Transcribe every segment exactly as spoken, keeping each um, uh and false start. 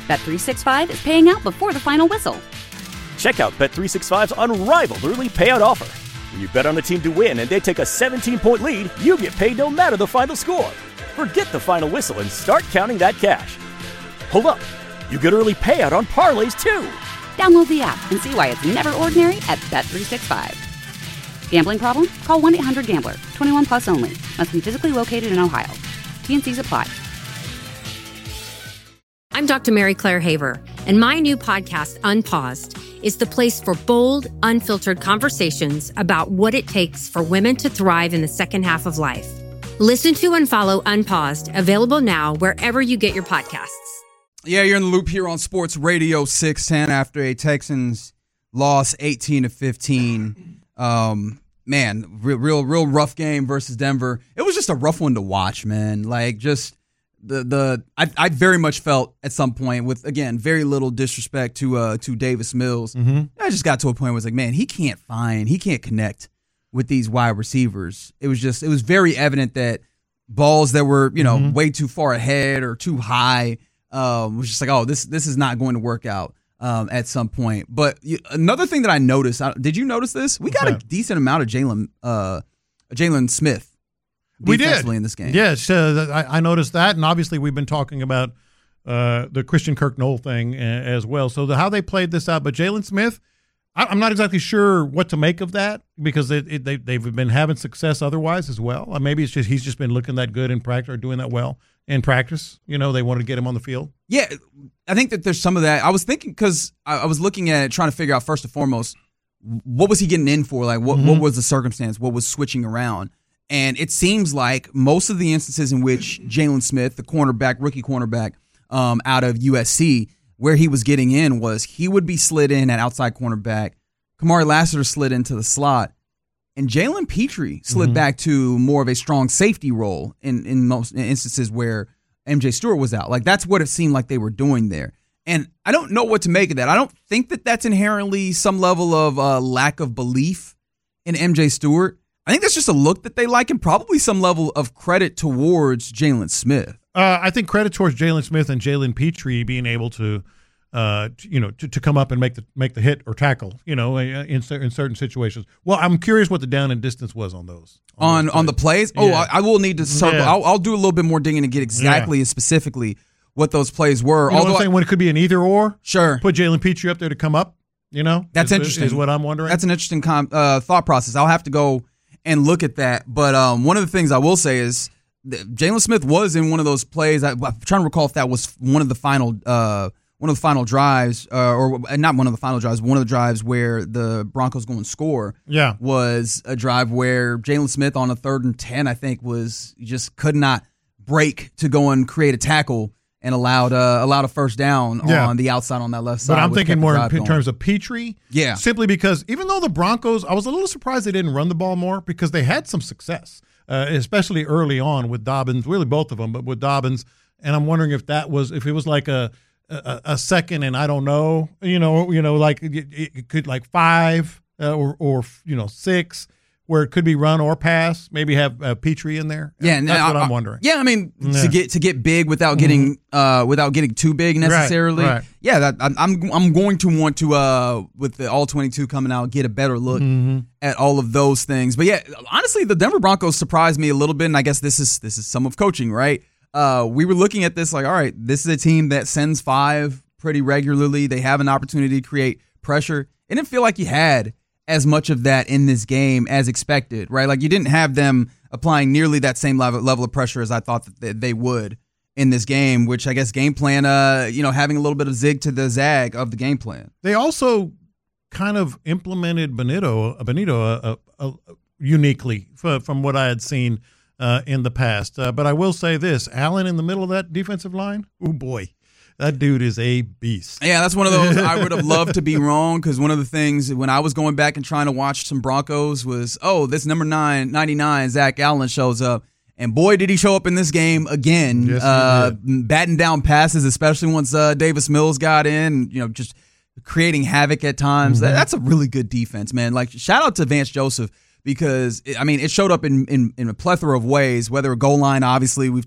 Bet three sixty-five is paying out before the final whistle. Check out Bet three sixty-five's unrivaled early payout offer. When you bet on a team to win and they take a seventeen-point lead, you get paid no matter the final score. Forget the final whistle and start counting that cash. Hold up. You get early payout on parlays, too. Download the app and see why it's never ordinary at Bet three sixty-five. Gambling problem? Call one eight hundred gambler. twenty-one plus only. Must be physically located in Ohio. T N Cs apply. I'm Doctor Mary Claire Haver, and my new podcast, Unpaused, is the place for bold, unfiltered conversations about what it takes for women to thrive in the second half of life. Listen to and follow Unpaused, available now wherever you get your podcasts. Yeah, you're in the loop here on Sports Radio six ten after a Texans loss eighteen to fifteen. Um, man, real, real, real rough game versus Denver. It was just a rough one to watch, man. Like, just the the I I very much felt at some point, with again very little disrespect to uh to Davis Mills. Mm-hmm. I just got to a point where I was like, man, he can't find, he can't connect with these wide receivers. It was just, it was very evident that balls that were, you know, mm-hmm. way too far ahead or too high um, was just like, oh, this this is not going to work out. Um, at some point. But you, another thing that I noticed, I, did you notice this? We got okay. a decent amount of Jalen uh, Jalen Smith we did. in this game. Yes, uh, I, I noticed that, and obviously we've been talking about uh, the Christian Kirk-Noll thing as well. So the, how they played this out, but Jalen Smith, I, I'm not exactly sure what to make of that because it, it, they, they've been having success otherwise as well. Uh, maybe it's just he's just been looking that good in practice or doing that well in practice. You know, they wanted to get him on the field. Yeah, I think that there's some of that. I was thinking because I, I was looking at it, trying to figure out first and foremost, what was he getting in for? Like, what, mm-hmm. what was the circumstance? What was switching around? And it seems like most of the instances in which Jalen Smith, the cornerback, rookie cornerback um, out of U S C, where he was getting in was he would be slid in at outside cornerback. Kamari Lassiter slid into the slot. And Jalen Petrie slid mm-hmm. back to more of a strong safety role in, in most instances where M J Stewart was out. Like, that's what it seemed like they were doing there. And I don't know what to make of that. I don't think that that's inherently some level of uh, lack of belief in M J Stewart. I think that's just a look that they like and probably some level of credit towards Jalen Smith. Uh, I think credit towards Jalen Smith and Jalen Petrie being able to, uh, to, you know, to, to come up and make the make the hit or tackle, you know, in in certain situations. Well, I'm curious what the down and distance was on those. On on, those on the plays? Oh, yeah. I, I will need to circle. Yeah. I'll, I'll do a little bit more digging to get exactly yeah. and specifically what those plays were. You know Although what I'm saying? When it could be an either or? Sure. Put Jalen Petrie up there to come up, you know? That's is, interesting. Is what I'm wondering. That's an interesting com- uh, thought process. I'll have to go and look at that. But um, one of the things I will say is Jalen Smith was in one of those plays. I, I'm trying to recall if that was one of the final uh, one of the final drives, uh, or not one of the final drives, one of the drives where the Broncos go and score. Yeah, was a drive where Jalen Smith on a third and ten, I think, was just could not break to go and create a tackle and allowed uh, allowed a first down yeah. on the outside on that left side. But I'm thinking more in going. terms of Petrie. Yeah. Simply because even though the Broncos, I was a little surprised they didn't run the ball more because they had some success, uh, especially early on with Dobbins, really both of them, but with Dobbins. And I'm wondering if that was, if it was like a a, a second and I don't know, you know, you know, like it, it could like five uh, or, or, you know, six. Where it could be run or pass, maybe have uh, Petrie in there. Yeah, that's I, what I'm I, wondering. Yeah, I mean yeah. to get to get big without getting mm-hmm. uh, without getting too big necessarily. Right, right. Yeah, that, I'm I'm going to want to uh, with the all twenty-two coming out, get a better look mm-hmm. at all of those things. But yeah, honestly, the Denver Broncos surprised me a little bit, and I guess this is this is some of coaching, right? Uh, we were looking at this like, all right, this is a team that sends five pretty regularly. They have an opportunity to create pressure. It didn't feel like you had as much of that in this game as expected, right? Like you didn't have them applying nearly that same level, level of pressure as I thought that they would in this game, which I guess game plan, uh, you know, having a little bit of zig to the zag of the game plan. They also kind of implemented Benito, Benito uh, uh, uh, uniquely f- from what I had seen uh, in the past. Uh, but I will say this, Allen in the middle of that defensive line, oh boy. That dude is a beast. Yeah, that's one of those I would have loved to be wrong because one of the things when I was going back and trying to watch some Broncos was, oh, this number nine, ninety-nine, Zach Allen shows up. And boy, did he show up in this game again, yes, uh, batting down passes, especially once uh, Davis Mills got in, you know, just creating havoc at times. Mm-hmm. That, that's a really good defense, man. Like, shout out to Vance Joseph because, it, I mean, it showed up in, in, in a plethora of ways, whether a goal line, obviously, we've talked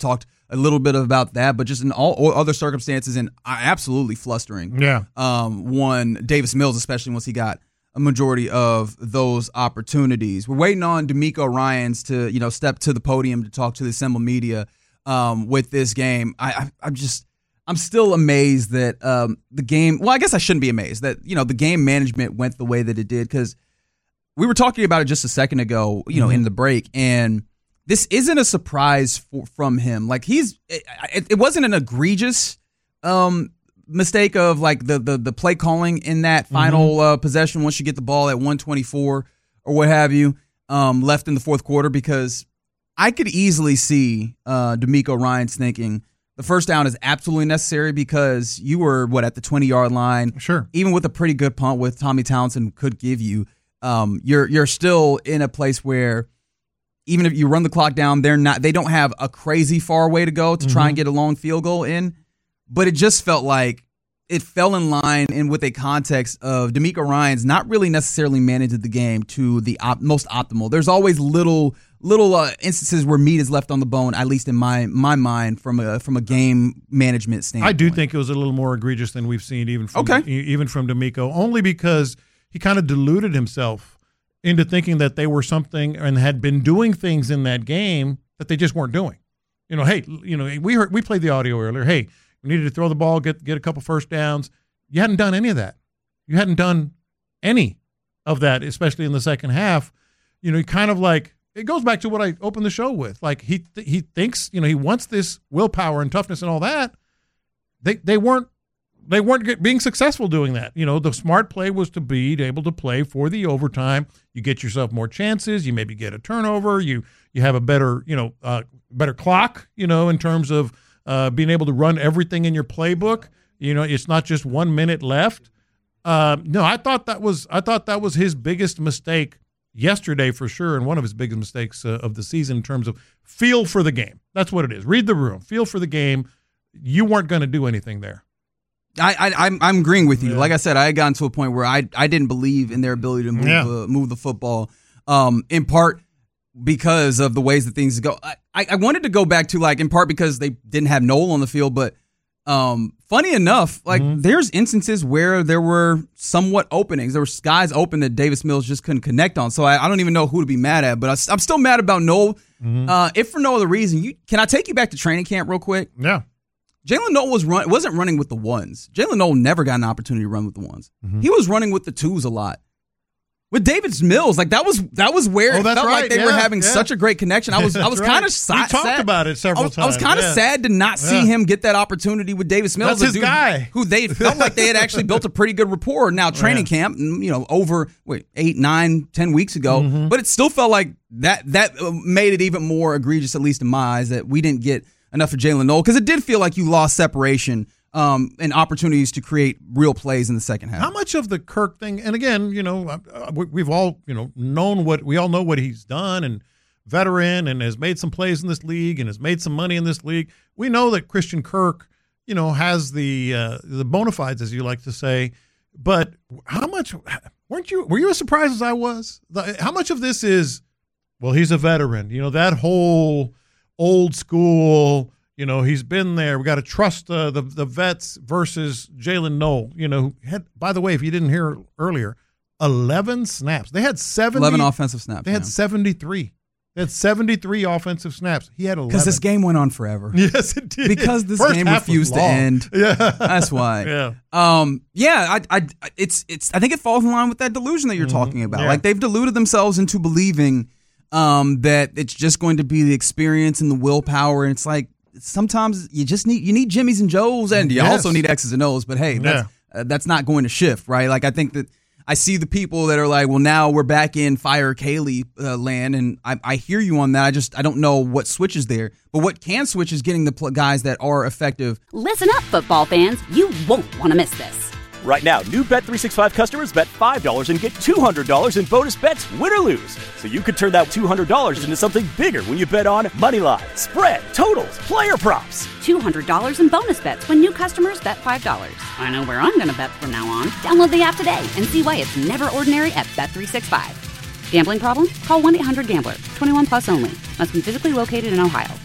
a little bit about that, but just in all, all other circumstances, and absolutely flustering. Yeah. Um, one, Davis Mills, especially once he got a majority of those opportunities. We're waiting on D'Amico Ryans to, you know, step to the podium to talk to the assembled media um, with this game. I, I, I'm just, I'm still amazed that um, the game, well, I guess I shouldn't be amazed that, you know, the game management went the way that it did, because we were talking about it just a second ago, you know, mm-hmm. in the break, and this isn't a surprise for, from him. Like he's, it, it wasn't an egregious um mistake of like the the the play calling in that final mm-hmm. uh, possession once you get the ball at one twenty-four or what have you um, left in the fourth quarter, because I could easily see uh, D'Amico Ryans thinking the first down is absolutely necessary because you were, what, at the twenty-yard line. Sure. Even with a pretty good punt with Tommy Townsend could give you, um, you're you're still in a place where even if you run the clock down, they're not they don't have a crazy far way to go to mm-hmm. try and get a long field goal in. But it just felt like it fell in line and with a context of D'Amico Ryans not really necessarily managing the game to the op- most optimal. There's always little little uh, instances where meat is left on the bone, at least in my my mind, from a from a game management standpoint. I do think it was a little more egregious than we've seen even from okay. even from D'Amico, only because he kind of deluded himself into thinking that they were something and had been doing things in that game that they just weren't doing. You know, hey, you know, we heard we played the audio earlier. Hey, we needed to throw the ball, get get a couple first downs. You hadn't done any of that. You hadn't done any of that, especially in the second half. You know, kind of like, it goes back to what I opened the show with. Like he th- he thinks, you know, he wants this willpower and toughness and all that. They they weren't they weren't get, being successful doing that. You know, the smart play was to be able to play for the overtime. You get yourself more chances. You maybe get a turnover. You you have a better you know uh, better clock. You know, in terms of Uh, being able to run everything in your playbook. You know, it's not just one minute left. Uh, no, I thought that was I thought that was his biggest mistake yesterday for sure, and one of his biggest mistakes uh, of the season in terms of feel for the game. That's what it is. Read the room. Feel for the game. You weren't going to do anything there. I, I, I'm I'm agreeing with you. Yeah. Like I said, I had gotten to a point where I I didn't believe in their ability to move yeah. the, move the football. Um, in part because of the ways that things go. I, I wanted to go back to, like, in part because they didn't have Noel on the field, but um, funny enough, like mm-hmm. there's instances where there were somewhat openings. There were guys open that Davis Mills just couldn't connect on. So I, I don't even know who to be mad at, but I, I'm still mad about Noel. Mm-hmm. Uh, if for no other reason, you can I take you back to training camp real quick? Yeah. Jalen Noel was run, wasn't running with the ones. Jalen Noel never got an opportunity to run with the ones. Mm-hmm. He was running with the twos a lot. With Davis Mills, like that was that was where oh, it felt right. like they yeah, were having yeah. such a great connection. I was I was right. kind of sad. We talked about it several I was, times. I was kind of yeah. sad to not see yeah. him get that opportunity with Davis Mills. That's his guy. Who they felt like they had actually built a pretty good rapport. Now training yeah. camp, you know, over wait eight, nine, ten weeks ago, mm-hmm. but it still felt like that that made it even more egregious, at least in my eyes, that we didn't get enough of Jalen Noel, because it did feel like you lost separation Um, and opportunities to create real plays in the second half. How much of the Kirk thing, and again, you know, we've all, you know, known what, we all know what he's done, and veteran, and has made some plays in this league, and has made some money in this league. We know that Christian Kirk, you know, has the uh, the bona fides, as you like to say, but how much, weren't you, were you as surprised as I was? The, how much of this is, well, he's a veteran, you know, that whole old school, you know, he's been there. We got to trust uh, the the vets versus Jalen Noel. You know, had, by the way, if you didn't hear earlier, eleven snaps. They had seventy. Eleven offensive snaps. They had yeah. seventy-three. They had seventy-three offensive snaps. He had eleven. Because this game went on forever. Yes, it did. Because this First game refused to end. Yeah, that's why. Yeah, um, yeah. I, I, it's, it's. I think it falls in line with that delusion that you're mm-hmm. talking about. Yeah. Like they've deluded themselves into believing um, that it's just going to be the experience and the willpower, and it's like, sometimes you just need you need Jimmys and Joes, and you yes. also need X's and O's. But hey, that's yeah. uh, that's not going to shift, right? Like I think that I see the people that are like, well, now we're back in Fire Kaylee uh, land, and I, I hear you on that. I just I don't know what switches there, but what can switch is getting the pl- guys that are effective. Listen up, football fans! You won't want to miss this. Right now, new Bet three sixty-five customers bet five dollars and get two hundred dollars in bonus bets, win or lose. So you could turn that two hundred dollars into something bigger when you bet on money line, spread, totals, player props. two hundred dollars in bonus bets when new customers bet five dollars. I know where I'm going to bet from now on. Download the app today and see why it's never ordinary at Bet three sixty-five. Gambling problem? Call one eight hundred gambler. twenty-one plus only. Must be physically located in Ohio.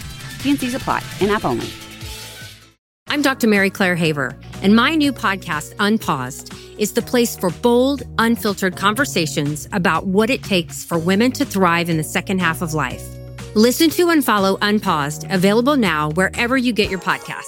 T N Cs apply. In-app only. I'm Doctor Mary Claire Haver, and my new podcast, Unpaused, is the place for bold, unfiltered conversations about what it takes for women to thrive in the second half of life. Listen to and follow Unpaused, available now wherever you get your podcasts.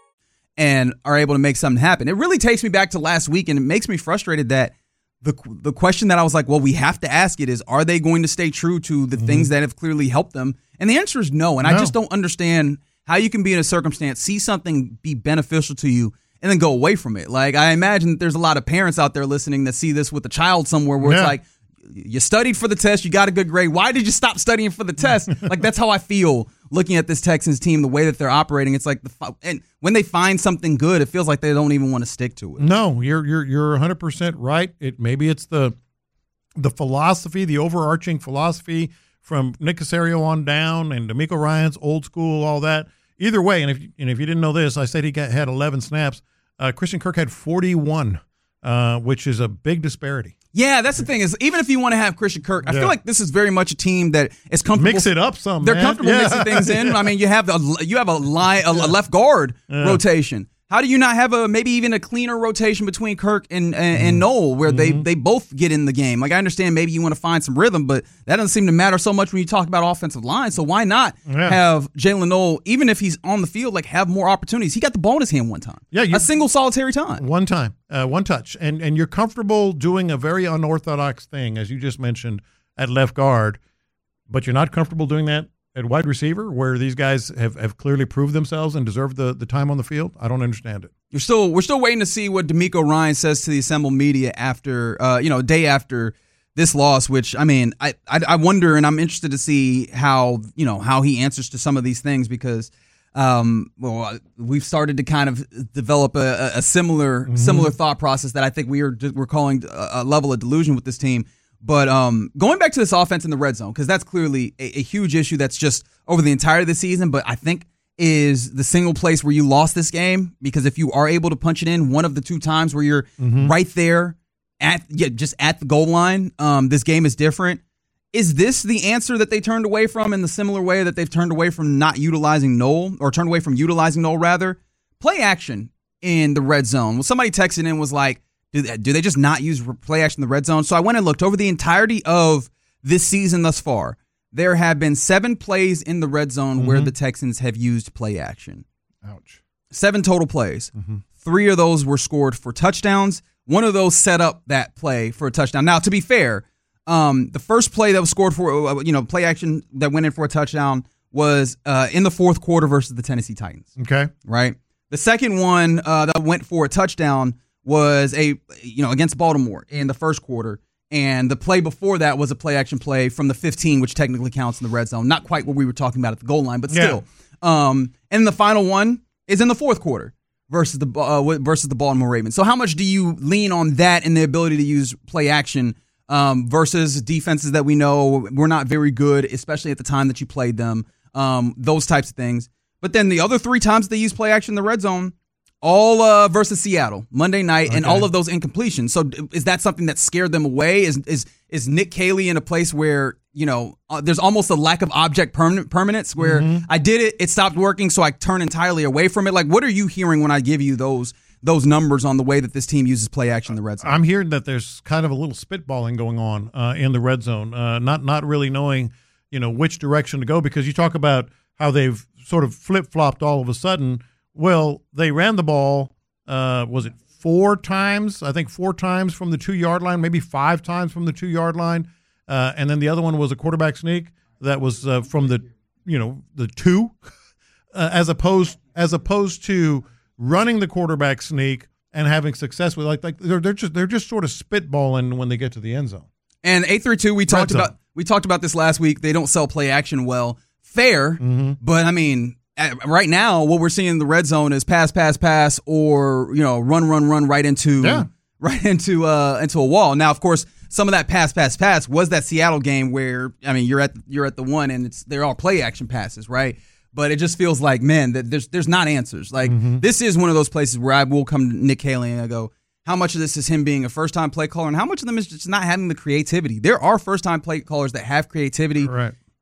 And are able to make something happen. It really takes me back to last week, and it makes me frustrated that the the question that I was like, well, we have to ask it is, are they going to stay true to the mm-hmm. things that have clearly helped them? And the answer is no. And no. I just don't understand how you can be in a circumstance, see something be beneficial to you, and then go away from it. Like, I imagine that there's a lot of parents out there listening that see this with a child somewhere where yeah. it's like, you studied for the test, you got a good grade. Why did you stop studying for the test? Like, that's how I feel looking at this Texans team, the way that they're operating. It's like, the and when they find something good, it feels like they don't even want to stick to it. No, you're you're you're one hundred percent right. It maybe it's the the philosophy, the overarching philosophy from Nick Caserio on down, and DeMeco Ryans, old school, all that. Either way, and if and if you didn't know this, I said he got, had eleven snaps. Uh, Christian Kirk had forty-one, uh, which is a big disparity. Yeah, that's the thing is, even if you want to have Christian Kirk, I yeah. feel like this is very much a team that is comfortable. Mix it up some. They're man. comfortable yeah. mixing things in. I mean, you have a you have a line, a, a left guard yeah. rotation. How do you not have a maybe even a cleaner rotation between Kirk and and, and Noel, where mm-hmm. they they both get in the game? Like, I understand maybe you want to find some rhythm, but that doesn't seem to matter so much when you talk about offensive line. So why not yeah. have Jalen Noel, even if he's on the field, like have more opportunities? He got the ball in his hand one time. Yeah, you, a single solitary time. One time, uh, one touch, and and you're comfortable doing a very unorthodox thing, as you just mentioned, at left guard, but you're not comfortable doing that at wide receiver, where these guys have, have clearly proved themselves and deserve the, the time on the field. I don't understand it. You're still we're still waiting to see what DeMeco Ryans says to the assembled media after uh, you know, a day after this loss. Which I mean, I, I I wonder, and I'm interested to see how you know how he answers to some of these things, because um, well, we've started to kind of develop a, a similar mm-hmm. similar thought process that I think we are we're calling a, a level of delusion with this team. But um, going back to this offense in the red zone, because that's clearly a, a huge issue that's just over the entirety of the season, but I think is the single place where you lost this game, because if you are able to punch it in one of the two times where you're mm-hmm. right there at yeah, just at the goal line, um, this game is different. Is this the answer that they turned away from in the similar way that they've turned away from not utilizing Noel, or turned away from utilizing Noel rather? Play action in the red zone. Well, somebody texted in and was like, Do they, do they just not use play action in the red zone? So I went and looked over the entirety of this season thus far. There have been seven plays in the red zone mm-hmm. where the Texans have used play action. Ouch. Seven total plays. Mm-hmm. Three of those were scored for touchdowns. One of those set up that play for a touchdown. Now, to be fair, um, the first play that was scored for, you know, play action that went in for a touchdown was uh, in the fourth quarter versus the Tennessee Titans. Okay. Right? The second one uh, that went for a touchdown was a, you know, against Baltimore in the first quarter. And the play before that was a play action play from the fifteen, which technically counts in the red zone. Not quite what we were talking about at the goal line, but still. Yeah. Um, and the final one is in the fourth quarter versus the uh, versus the Baltimore Ravens. So how much do you lean on that and the ability to use play action um, versus defenses that we know were not very good, especially at the time that you played them, um, those types of things. But then the other three times they use play action in the red zone, all uh, versus Seattle Monday night, okay. and all of those incompletions. So is that something that scared them away? Is is is Nick Caley in a place where, you know, uh, there's almost a lack of object permanent permanence where mm-hmm. I did it, it stopped working, so I turn entirely away from it? Like, what are you hearing when I give you those those numbers on the way that this team uses play action in the red zone? I'm hearing that there's kind of a little spitballing going on uh, in the red zone, uh, not not really knowing, you know, which direction to go, because you talk about how they've sort of flip-flopped all of a sudden. Well, they ran the ball, uh, was it four times? I think four times from the two-yard line, maybe five times from the two-yard line. Uh, and then the other one was a quarterback sneak that was uh, from the, you know, the two, uh, as opposed as opposed to running the quarterback sneak and having success with like like they're they're just they're just sort of spitballing when they get to the end zone. And eight three two, we talked about we talked about this last week. They don't sell play action well. Fair, mm-hmm. but I mean, right now, what we're seeing in the red zone is pass, pass, pass, or, you know, run, run, run right into yeah. right into uh, into a wall. Now, of course, some of that pass, pass, pass was that Seattle game where, I mean, you're at you're at the one and it's they're all play action passes, right? But it just feels like, man, that there's there's not answers. Like mm-hmm. this is one of those places where I will come to Nick Caley and I go, how much of this is him being a first time play caller, and how much of them is just not having the creativity? There are first time play callers that have creativity. Right.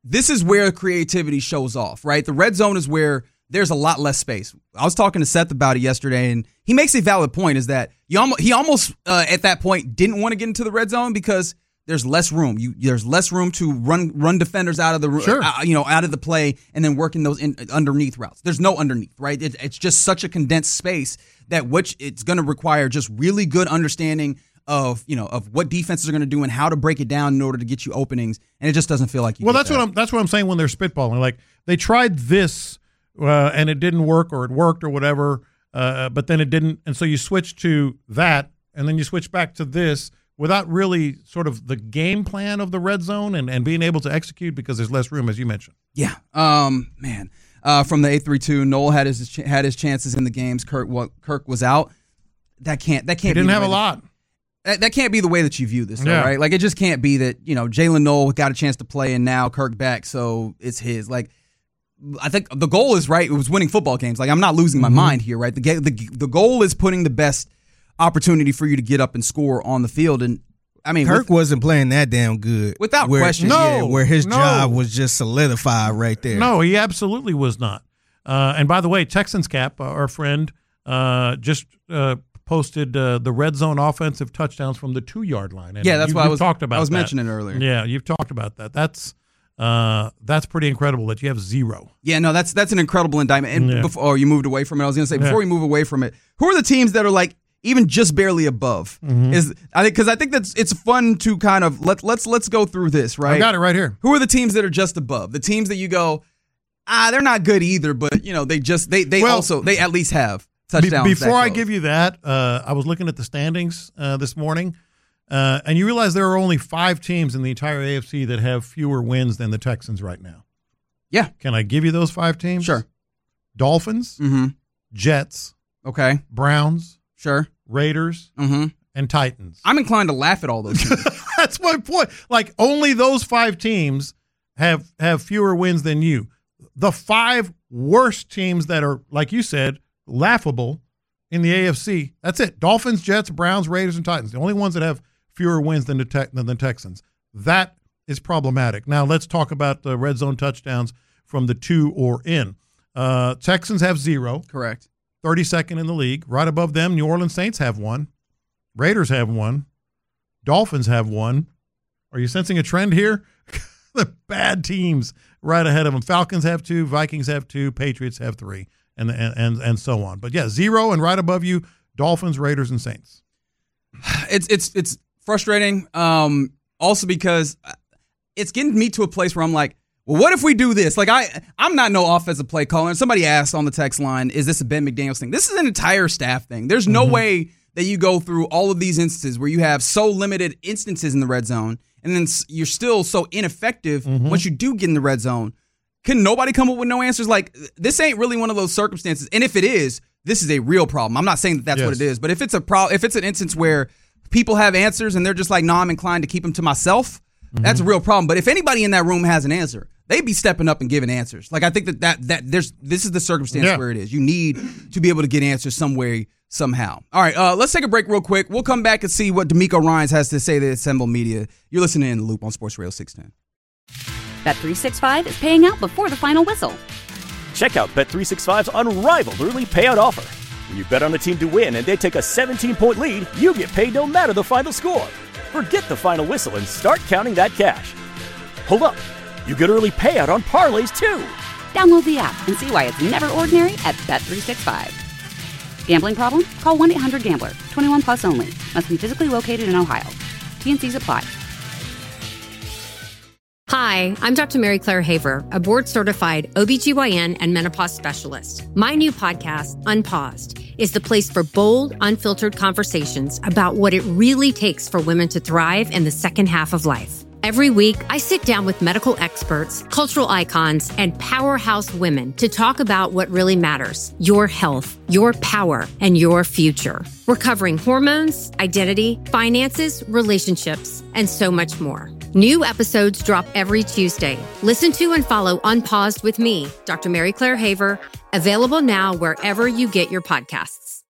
this is where creativity shows off, right? The red zone is where there's a lot less space. I was talking to Seth about it yesterday, and he makes a valid point, is that you almost, he almost, uh, at that point, didn't want to get into the red zone because there's less room. You There's less room to run run defenders out of the sure. uh, you know out of the play and then working those in, underneath routes. There's no underneath, right? It, it's just such a condensed space that which it's going to require just really good understanding of you know of what defenses are going to do and how to break it down in order to get you openings, and it just doesn't feel like you. Well, get that's that. what I'm. That's what I'm saying when they're spitballing. Like they tried this uh, and it didn't work, or it worked, or whatever, uh, but then it didn't, and so you switch to that, and then you switch back to this without really sort of the game plan of the red zone and, and being able to execute because there's less room, as you mentioned. Yeah, um, man. Uh, from the eight three two, Noel had his had his chances in the games. Kirk Kirk was out. That can't. That can't. He didn't be have a that, lot. That, that can't be the way that you view this, though, Yeah. right? Like it just can't be that you know Jalen Noel got a chance to play and now Kirk back, so it's his. Like I think the goal is right. It was winning football games. Like I'm not losing my Mm-hmm. mind here, right? The, the the goal is putting the best opportunity for you to get up and score on the field. And I mean, Kirk with, wasn't playing that damn good. Without where, question. yeah, No, where his no. job was just solidified right there. No, he absolutely was not. Uh, and by the way, Texans Cap, uh, our friend, uh, just uh, posted uh, the red zone offensive touchdowns from the two yard line. And yeah, that's you, why I you've was talked about. I was that. mentioning it earlier. Yeah, you've talked about that. That's uh, that's pretty incredible that you have zero. Yeah, no, that's that's an incredible indictment. And Yeah. before, oh, you moved away from it. I was going to say Yeah. before we move away from it, who are the teams that are like even just barely above? Mm-hmm. Is I think because I think that's it's fun to kind of let let's let's go through this, right? I got it right here. Who are the teams that are just above? The teams that you go, ah, they're not good either, but you know they just they they Well, also they at least have Be- touchdowns. before that I close. give you that, uh, I was looking at the standings uh, this morning, uh, and you realize there are only five teams in the entire A F C that have fewer wins than the Texans right now. Yeah. Can I give you those five teams? Sure. Dolphins, Mm-hmm. Jets, Okay. Browns, Sure. Raiders, Mm-hmm. and Titans. I'm inclined to laugh at all those teams. That's my point. Like only those five teams have have fewer wins than you. The five worst teams that are, like you said, laughable in the A F C. That's it. Dolphins, Jets, Browns, Raiders, and Titans. The only ones that have fewer wins than the te- than the Texans. That is problematic. Now let's talk about the red zone touchdowns from the two or in. Uh, Texans have zero. Correct. thirty-second in the league. Right above them, New Orleans Saints have one. Raiders have one. Dolphins have one. Are you sensing a trend here? The bad teams right ahead of them. Falcons have two. Vikings have two. Patriots have three, and and and, and so on. But yeah, zero, and right above you, Dolphins, Raiders, and Saints. It's it's it's frustrating. Um, also because it's getting me to a place where I'm like, well, what if we do this? Like I I'm not no offensive play caller. Somebody asked on the text line, is this a Ben McDaniels thing? This is an entire staff thing. There's no Mm-hmm. way that you go through all of these instances where you have so limited instances in the red zone, and then s- you're still so ineffective Mm-hmm. once you do get in the red zone. Can nobody come up with no answers? Like, this ain't really one of those circumstances. And if it is, this is a real problem. I'm not saying that that's what Yes. it is, but if it's a pro- if it's an instance where people have answers and they're just like, no, I'm inclined to keep them to myself, that's a real problem. But if anybody in that room has an answer, they'd be stepping up and giving answers. Like, I think that, that, that there's this is the circumstance Yeah. where it is. You need to be able to get answers some way, somehow. All right, uh, let's take a break real quick. We'll come back and see what D'Amico Ryans has to say to Assemble Media. You're listening in The Loop on Sports Radio six ten. Bet three sixty-five is paying out before the final whistle. Check out Bet three sixty-five's unrivaled early payout offer. When you bet on a team to win and they take a seventeen-point lead, you get paid no matter the final score. Forget the final whistle and start counting that cash. Hold up. You get early payout on parlays, too. Download the app and see why it's never ordinary at Bet three sixty-five. Gambling problem? Call one eight hundred gambler. twenty-one plus only. Must be physically located in Ohio. T and Cs apply. Hi, I'm Doctor Mary Claire Haver, a board-certified O B G Y N and menopause specialist. My new podcast, Unpaused, is the place for bold, unfiltered conversations about what it really takes for women to thrive in the second half of life. Every week, I sit down with medical experts, cultural icons, and powerhouse women to talk about what really matters: your health, your power, and your future. We're covering hormones, identity, finances, relationships, and so much more. New episodes drop every Tuesday. Listen to and follow Unpaused with me, Doctor Mary Claire Haver, available now wherever you get your podcasts.